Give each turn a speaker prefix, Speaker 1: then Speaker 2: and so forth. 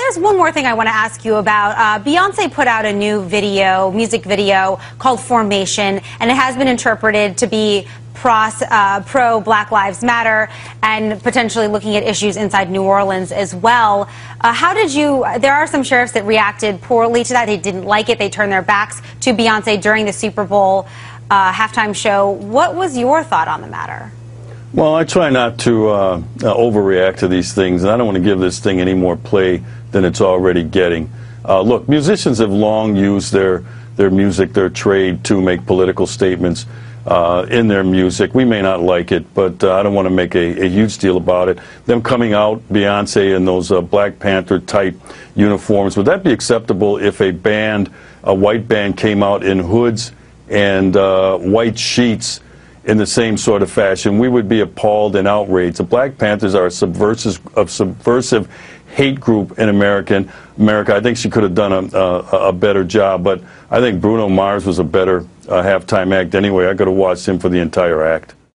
Speaker 1: there's one more thing I want to ask you about. Beyonce put out a new video, music video, called Formation, and it has been interpreted to be pro Black Lives Matter and potentially looking at issues inside New Orleans as well. How did you, there are some sheriffs that reacted poorly to that. They didn't like it. They turned their backs to Beyonce during the Super Bowl halftime show. What was your thought on the matter?
Speaker 2: Well, I try not to overreact to these things, and I don't want to give this thing any more play than it's already getting. Look, musicians have long used their music, their trade, to make political statements in their music. We may not like it, but I don't want to make a huge deal about it. Them coming out, Beyonce, in those Black Panther type uniforms, would that be acceptable if a white band came out in hoods and white sheets in the same sort of fashion? We would be appalled and outraged. The Black Panthers are a subversive hate group in America. I think she could have done a better job, but I think Bruno Mars was a better halftime act anyway. I could have watched him for the entire act.